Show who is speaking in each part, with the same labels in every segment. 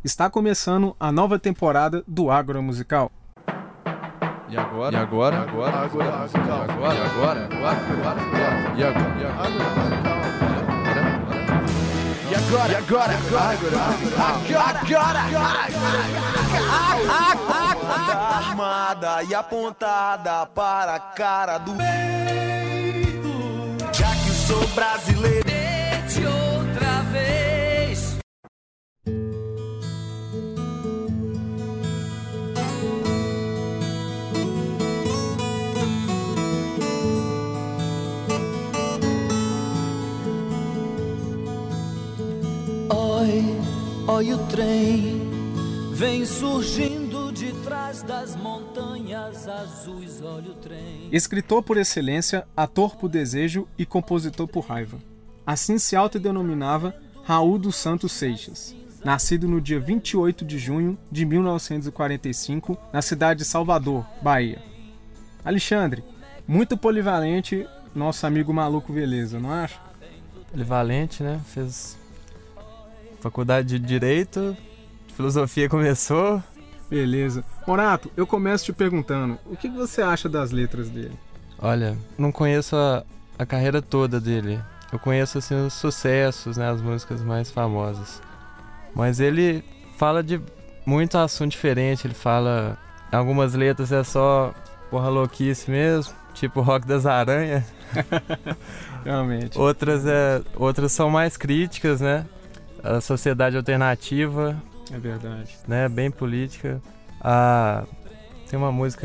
Speaker 1: Está começando a nova temporada do Ágora Musical.
Speaker 2: E agora? Ágora Musical.
Speaker 3: Armada e apontada para a cara do peito. Já que eu sou brasileiro, de outra vez.
Speaker 4: Oi, o trem vem surgindo de trás das montanhas azuis, olha o trem.
Speaker 1: Escritor por excelência, ator por desejo e compositor por raiva. Assim se autodenominava Raul dos Santos Seixas, nascido no dia 28 de junho de 1945, na cidade de Salvador, Bahia. Alexandre, muito polivalente nosso amigo Maluco Veleza, não acha?
Speaker 2: Polivalente, né? Fez faculdade de Direito, Filosofia começou.
Speaker 1: Beleza. Morato, eu começo te perguntando, o que você acha das letras dele?
Speaker 2: Olha, não conheço a carreira toda dele. Eu conheço assim os sucessos, né, as músicas mais famosas. Mas ele fala de muito assunto diferente. Ele fala, em algumas letras é só porra louquice mesmo, tipo Rock das Aranhas.
Speaker 1: Realmente.
Speaker 2: Outras são mais críticas, né? A sociedade alternativa.
Speaker 1: É verdade.
Speaker 2: Né? Bem política. Tem uma música,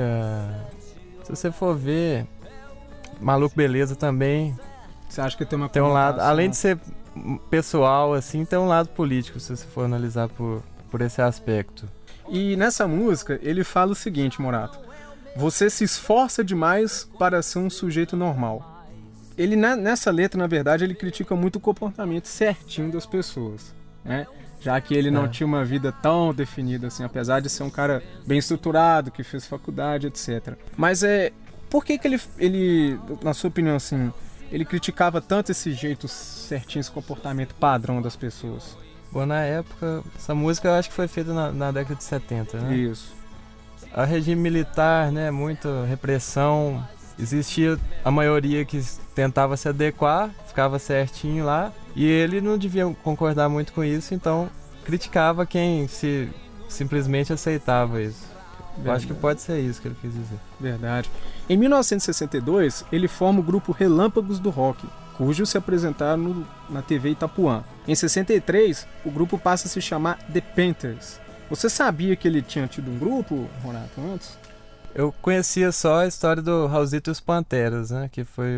Speaker 2: se você for ver, Maluco Beleza também.
Speaker 1: Você acha que tem uma
Speaker 2: tem um lado, além de ser pessoal, assim, tem um lado político, se você for analisar por esse aspecto.
Speaker 1: E nessa música, ele fala o seguinte, Morato: você se esforça demais para ser um sujeito normal. Ele, nessa letra, na verdade, ele critica muito o comportamento certinho das pessoas, né? Já que ele não tinha uma vida tão definida assim, apesar de ser um cara bem estruturado, que fez faculdade, etc. Mas por que ele, na sua opinião, assim, ele criticava tanto esse jeito certinho, esse comportamento padrão das pessoas?
Speaker 2: Bom, na época, essa música eu acho que foi feita na década de 70, né?
Speaker 1: Isso.
Speaker 2: A regime militar, né, muita repressão. Existia a maioria que tentava se adequar, ficava certinho lá, e ele não devia concordar muito com isso, então criticava quem simplesmente aceitava isso. Eu acho que pode ser isso que ele quis dizer.
Speaker 1: Verdade. Em 1962, ele forma o grupo Relâmpagos do Rock, cujo se apresentaram na TV Itapuã. Em 63, o grupo passa a se chamar The Panthers. Você sabia que ele tinha tido um grupo, Renato, antes?
Speaker 2: Eu conhecia só a história do Raulzito e os Panteras, né? Que foi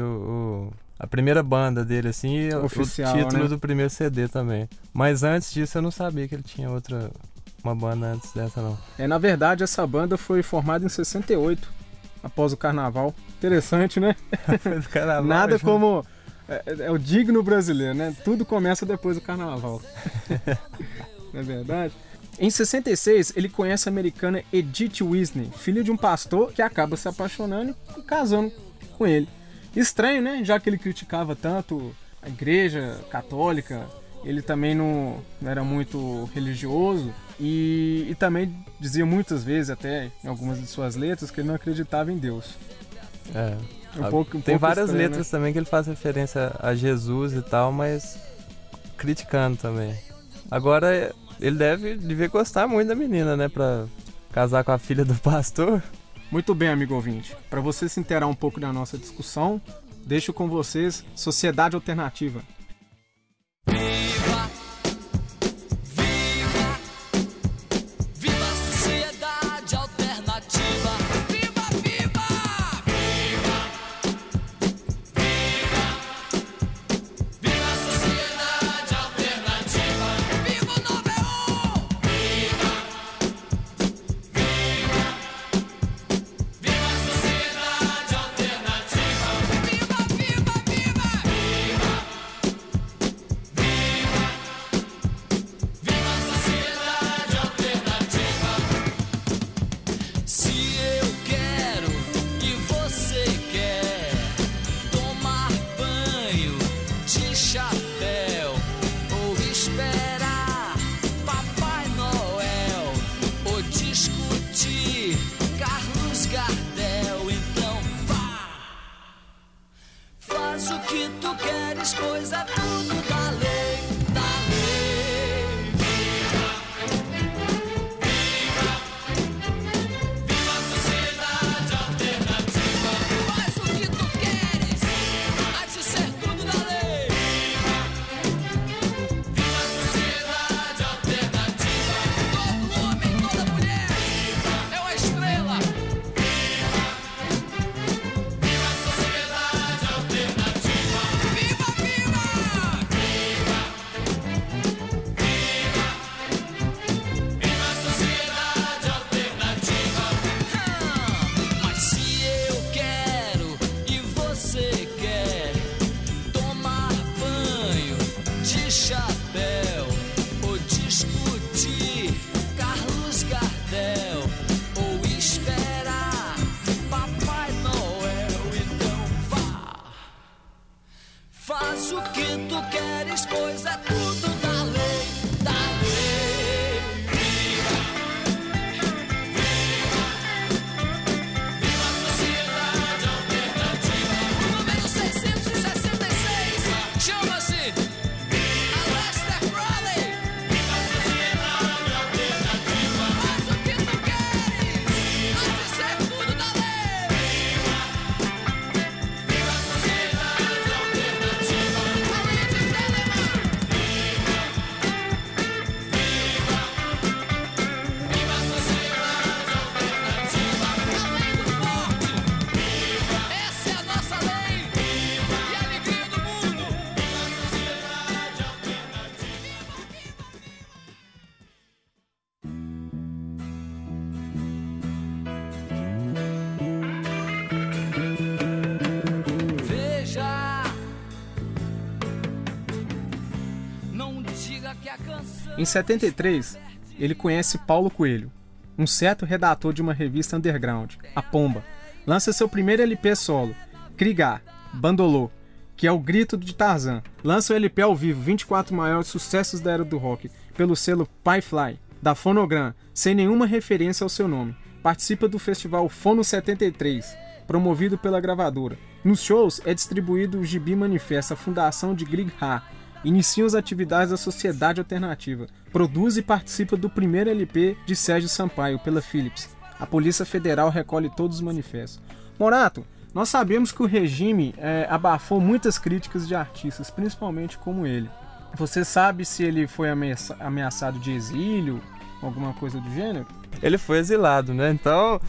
Speaker 2: a primeira banda dele, assim, e
Speaker 1: oficial,
Speaker 2: o título, né, do primeiro CD também. Mas antes disso eu não sabia que ele tinha uma banda antes dessa, não.
Speaker 1: Na verdade, essa banda foi formada em 68, após o Carnaval. Interessante, né?
Speaker 2: Depois do Carnaval.
Speaker 1: Nada como... É o digno brasileiro, né? Tudo começa depois do Carnaval. Não é verdade? Em 66, ele conhece a americana Edith Whitney, filha de um pastor que acaba se apaixonando e casando com ele. Estranho, né? Já que ele criticava tanto a igreja católica, ele também não era muito religioso e também dizia muitas vezes, até em algumas de suas letras, que ele não acreditava em Deus.
Speaker 2: Tem várias
Speaker 1: estranho,
Speaker 2: letras,
Speaker 1: né?
Speaker 2: também que ele faz referência a Jesus e tal, mas criticando também. Agora... ele devia gostar muito da menina, né? Pra casar com a filha do pastor.
Speaker 1: Muito bem, amigo ouvinte. Para você se inteirar um pouco da nossa discussão, deixo com vocês Sociedade Alternativa. Em 73, ele conhece Paulo Coelho, um certo redator de uma revista underground, A Pomba. Lança seu primeiro LP solo, Krigar, Bandolô, que é o grito de Tarzan. Lança o LP ao vivo, 24 maiores sucessos da era do rock, pelo selo Pie-Fly, da Phonogram, sem nenhuma referência ao seu nome. Participa do festival Fono 73, promovido pela gravadora. Nos shows é distribuído o Gibi Manifesto, a fundação de Grieg Ha. Inicia as atividades da Sociedade Alternativa. Produz e participa do primeiro LP de Sérgio Sampaio, pela Philips. A Polícia Federal recolhe todos os manifestos. Morato, nós sabemos que o regime abafou muitas críticas de artistas, principalmente como ele. Você sabe se ele foi ameaçado de exílio, alguma coisa do gênero?
Speaker 2: Ele foi exilado, né? Então,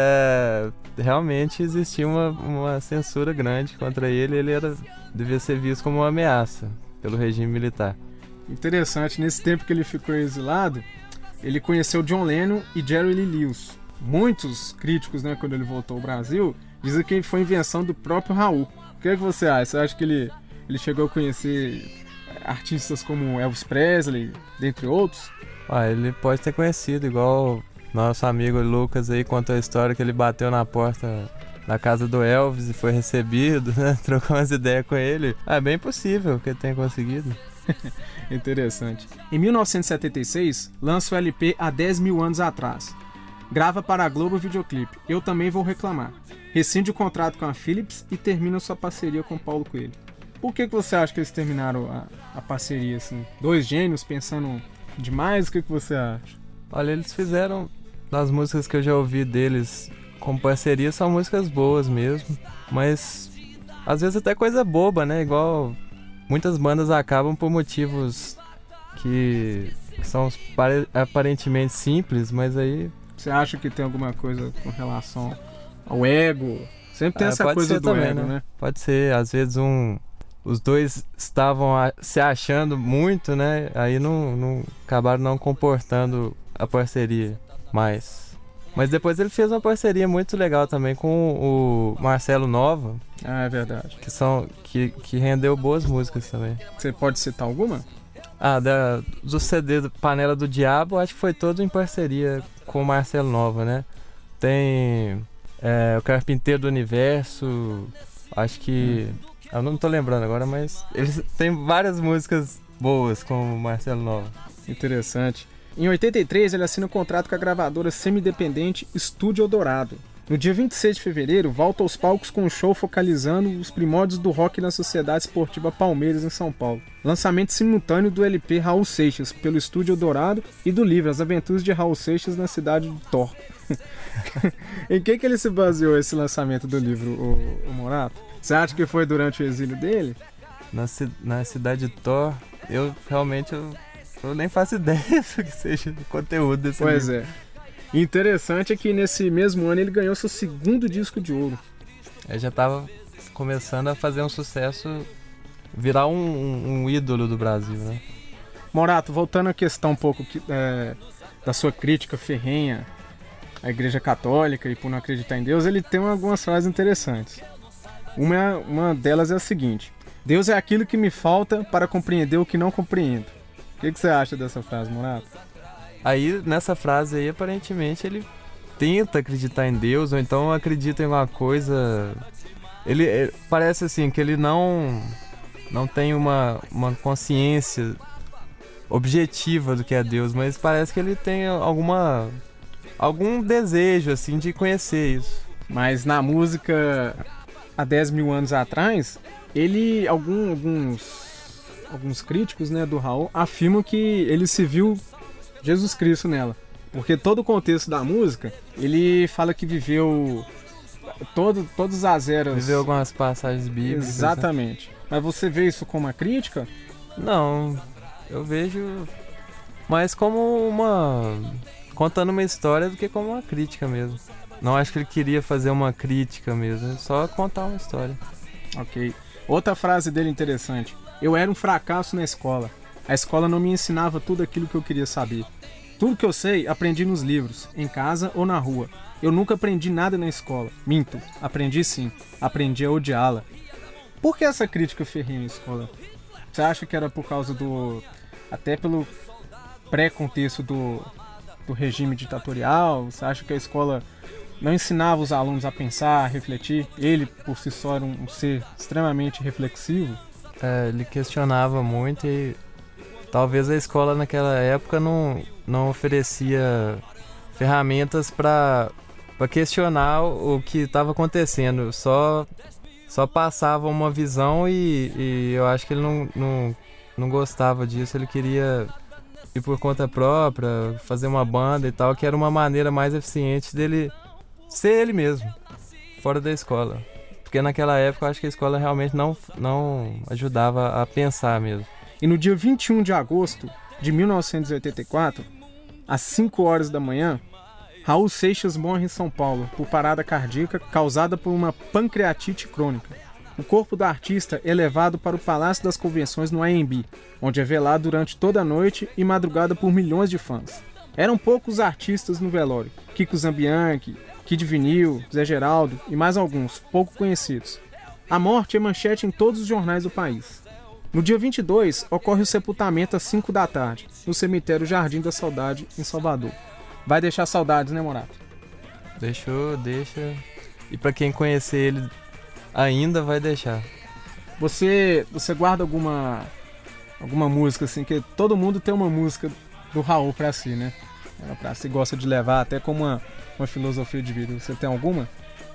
Speaker 2: realmente existia uma censura grande contra ele. Ele devia ser visto como uma ameaça pelo regime militar.
Speaker 1: Interessante, nesse tempo que ele ficou exilado, ele conheceu John Lennon e Jerry Lee Lewis. Muitos críticos, né, quando ele voltou ao Brasil, dizem que foi invenção do próprio Raul. O que é que você acha? Você acha que ele chegou a conhecer artistas como Elvis Presley, dentre outros?
Speaker 2: Ele pode ter conhecido, igual nosso amigo Lucas aí contou a história que ele bateu na porta da casa do Elvis e foi recebido, né? Trocou umas ideias com ele. É bem possível que ele tenha conseguido.
Speaker 1: Interessante. Em 1976, lança o LP Há 10 Mil Anos Atrás. Grava para a Globo o videoclipe Eu Também Vou Reclamar. Rescinde o contrato com a Philips e termina sua parceria com Paulo Coelho. Por que você acha que eles terminaram a parceria assim? Dois gênios pensando demais? O que você acha?
Speaker 2: Olha, eles fizeram, das músicas que eu já ouvi deles com parceria, são músicas boas mesmo, mas às vezes até coisa boba, né? Igual muitas bandas acabam por motivos que são aparentemente simples, mas aí...
Speaker 1: Você acha que tem alguma coisa com relação ao ego? Sempre tem essa coisa do
Speaker 2: também,
Speaker 1: ego, né?
Speaker 2: Pode ser, às vezes os dois estavam se achando muito, né? Aí não acabaram não comportando a parceria mais. Mas depois ele fez uma parceria muito legal também com o Marcelo Nova.
Speaker 1: Ah, é verdade.
Speaker 2: Que rendeu boas músicas também.
Speaker 1: Você pode citar alguma?
Speaker 2: Do CD do Panela do Diabo, acho que foi todo em parceria com o Marcelo Nova, né? Tem o Carpinteiro do Universo, acho que... Eu não tô lembrando agora, mas eles têm várias músicas boas com o Marcelo Nova.
Speaker 1: Interessante. Em 83, ele assina um contrato com a gravadora semi-independente Estúdio Eldorado. No dia 26 de fevereiro, volta aos palcos com um show focalizando os primórdios do rock na Sociedade Esportiva Palmeiras, em São Paulo. Lançamento simultâneo do LP Raul Seixas, pelo Estúdio Eldorado, e do livro As Aventuras de Raul Seixas na Cidade de Thor. Em que ele se baseou esse lançamento do livro, o Morato? Você acha que foi durante o exílio dele?
Speaker 2: Na Cidade de Thor, eu realmente... Eu nem faço ideia do que seja o conteúdo desse livro.
Speaker 1: Pois é. Interessante é que nesse mesmo ano ele ganhou seu segundo disco de ouro.
Speaker 2: Ele já estava começando a fazer um sucesso, virar um ídolo do Brasil, né?
Speaker 1: Morato, voltando à questão um pouco da sua crítica ferrenha à Igreja Católica e por não acreditar em Deus, ele tem algumas frases interessantes. Uma delas é a seguinte: Deus é aquilo que me falta para compreender o que não compreendo. O que você acha dessa frase, Morato?
Speaker 2: Aí, nessa frase aí, aparentemente, ele tenta acreditar em Deus, ou então acredita em alguma coisa... Ele parece assim, que ele não tem uma consciência objetiva do que é Deus, mas parece que ele tem algum desejo, assim, de conhecer isso.
Speaker 1: Mas na música, há 10 mil anos atrás, alguns críticos, né, do Raul afirmam que ele se viu Jesus Cristo nela, porque todo o contexto da música, ele fala que viveu todas as eras,
Speaker 2: viveu algumas passagens bíblicas.
Speaker 1: Exatamente, né? Mas você vê isso como uma crítica?
Speaker 2: Não, eu vejo mais como contando uma história do que como uma crítica mesmo. Não acho que ele queria fazer uma crítica mesmo, só contar uma história.
Speaker 1: Ok. Outra frase dele interessante: eu era um fracasso na escola. A escola não me ensinava tudo aquilo que eu queria saber. Tudo que eu sei, aprendi nos livros, em casa ou na rua. Eu nunca aprendi nada na escola. Minto, aprendi sim. Aprendi a odiá-la. Por que essa crítica ferrenha à escola? Você acha que era por causa até pelo pré-contexto do regime ditatorial? Você acha que a escola não ensinava os alunos a pensar, a refletir? Ele, por si só, era um ser extremamente reflexivo?
Speaker 2: Ele questionava muito e talvez a escola naquela época não oferecia ferramentas para questionar o que estava acontecendo. Só passava uma visão e eu acho que ele não gostava disso. Ele queria ir por conta própria, fazer uma banda e tal, que era uma maneira mais eficiente dele ser ele mesmo, fora da escola. Porque naquela época eu acho que a escola realmente não ajudava a pensar mesmo.
Speaker 1: E no dia 21 de agosto de 1984, às 5 horas da manhã, Raul Seixas morre em São Paulo por parada cardíaca causada por uma pancreatite crônica. O corpo do artista é levado para o Palácio das Convenções no AMB, onde é velado durante toda a noite e madrugada por milhões de fãs. Eram poucos artistas no velório: Kiko Zambianchi, Kid Vinil, Zé Geraldo e mais alguns, pouco conhecidos. A morte é manchete em todos os jornais do país. No dia 22, ocorre o sepultamento às 5 da tarde, no cemitério Jardim da Saudade, em Salvador. Vai deixar saudades, né, Morato?
Speaker 2: Deixa. E pra quem conhecer ele ainda, vai deixar.
Speaker 1: Você guarda alguma música, assim, que todo mundo tem uma música do Raul pra si, né? Pra si gosta de levar até como uma filosofia de vida. Você tem alguma?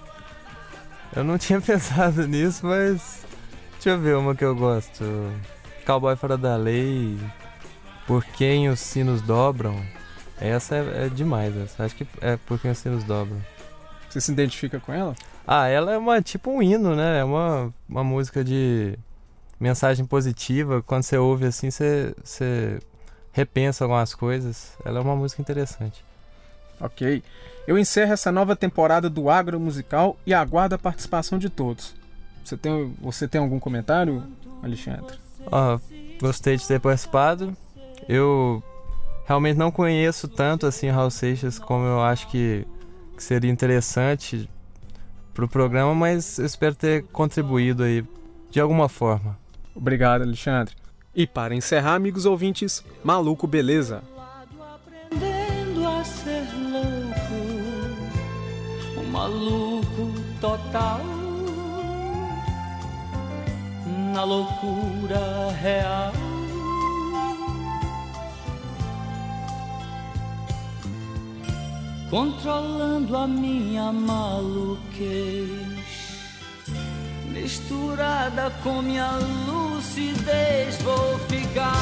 Speaker 2: Eu não tinha pensado nisso, mas deixa eu ver uma que eu gosto. Cowboy Fora da Lei, Por Quem os Sinos Dobram. Essa é demais, essa. Acho que é Por Quem os Sinos Dobram.
Speaker 1: Você se identifica com ela?
Speaker 2: Ela é tipo um hino, né? É uma música de mensagem positiva. Quando você ouve assim, você repensa algumas coisas. Ela é uma música interessante.
Speaker 1: Ok. Eu encerro essa nova temporada do Agro Musical e aguardo a participação de todos. Você tem algum comentário, Alexandre?
Speaker 2: Gostei de ter participado. Eu realmente não conheço tanto assim Raul Seixas como eu acho que seria interessante pro programa, mas eu espero ter contribuído aí de alguma forma.
Speaker 1: Obrigado, Alexandre. E para encerrar, amigos ouvintes, Maluco Beleza.
Speaker 4: Aprendendo a ser louco, um maluco total, na loucura real. Controlando a minha maluquez, misturada com minha lucidez, vou ficar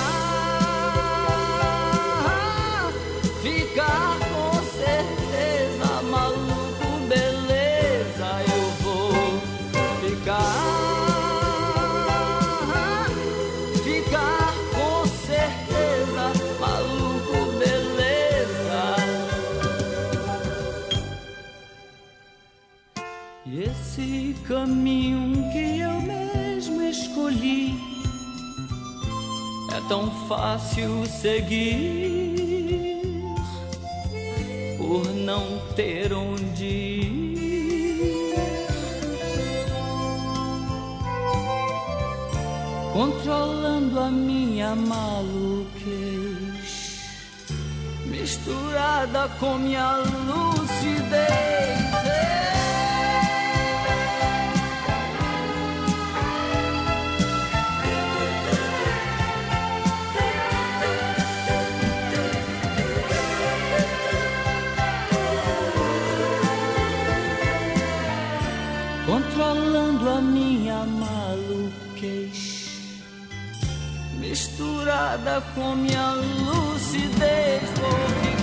Speaker 4: com certeza, maluco beleza, eu vou ficar com certeza, maluco beleza. E esse caminho que eu mesmo escolhi é tão fácil seguir, por não ter onde ir. Controlando a minha maluquez, misturada com minha lucidez. Controlando a minha maluquez, misturada com minha lucidez, vou ficar